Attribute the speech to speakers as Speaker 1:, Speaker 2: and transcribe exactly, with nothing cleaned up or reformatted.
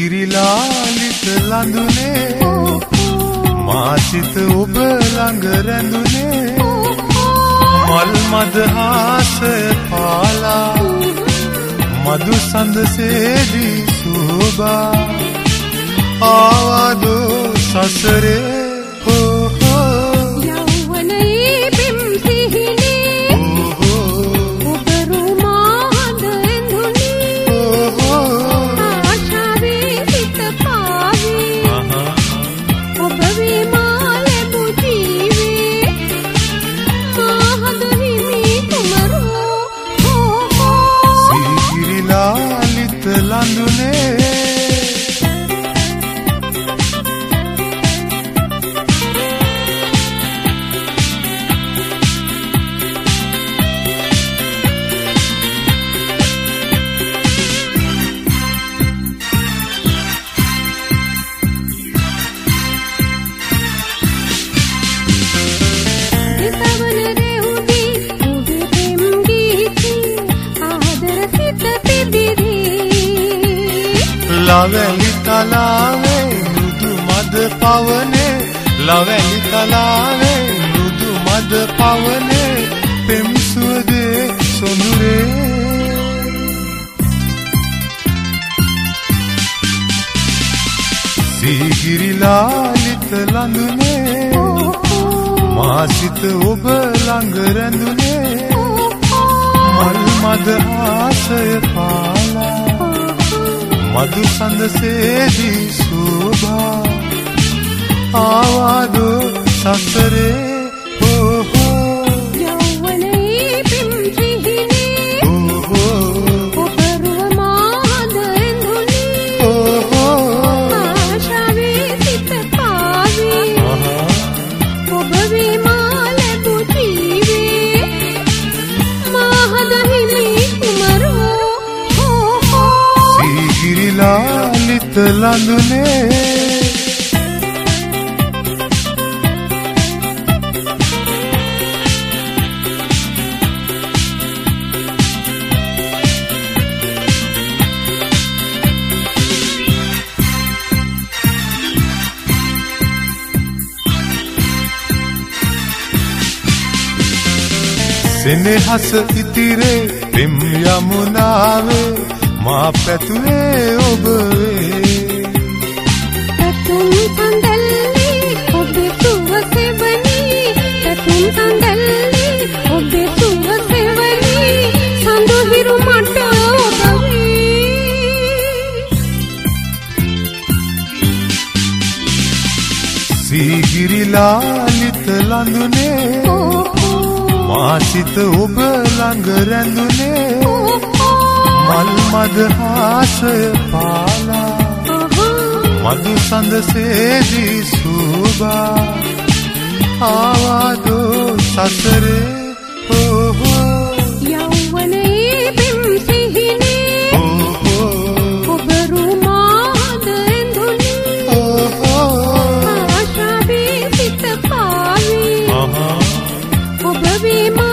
Speaker 1: සීගිරිලාලිත ලඳුනේ මාසිත ඔබ ළඟ රැඳුනේ මල් මද හාසය පාලා මදු සඳ සේදී සෝබා ආවදෝ සසරේ ලවැලි තලාවේ මෘදු මද පවනේ ලවැලි තලාවේ මෘදු මද පවනේ පෙම් සුවදේ සොඳුරේ සීගිරිලාලිත ලඳුනේ මාසිත ඔබ ළඟ රැඳුනේ මල් මද ආසය පාලා මදු සඳ සේදී සෝබා ආවදෝ සසරේ
Speaker 2: යෞවනයේ පෙම් සිහිනේ ඔබ රුවමාද ඇඳුනේ ආශාවේ සිත පාවේ ඔබ වේමා ලැබු ජීවේ මහද හිමි කුමරෝ
Speaker 1: සීගිරිලාලිත ලඳුනේ සෙනෙහස ඉතිරේ පෙම් යමුනාවේ මා පැතුවේ ඔබ වේ
Speaker 2: පැතුම් සඳල්ලි ඔබේ සුව සෙවණි පැතුම් සඳල්ලි ඔබේ සුව සෙවණි සඳු හිරු මට ඔබ වේ
Speaker 1: සීගිරිලාලිත ලඳුනේ මාසිත ඔබ ළඟ රැඳුනේ මල් මද හාසය පාලා මදු සඳ සේදී සෝබා ආවදෝ සසරේ
Speaker 2: යෞවනයේ පෙම් සිහිනේ ඔබ රුමාද ඇඳුනේ ආශාවේ සිත පාවේ ඔබ වේම